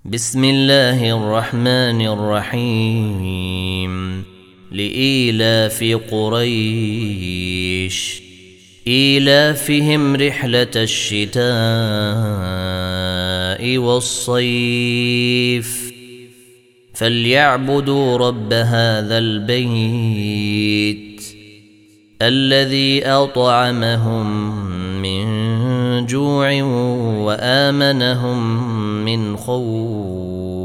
بسم الله الرحمن الرحيم. لإيلاف قريش إيلافهم رحلة الشتاء والصيف فليعبدوا رب هذا البيت الذي أطعمهم من جوع وآمنهم من خوف.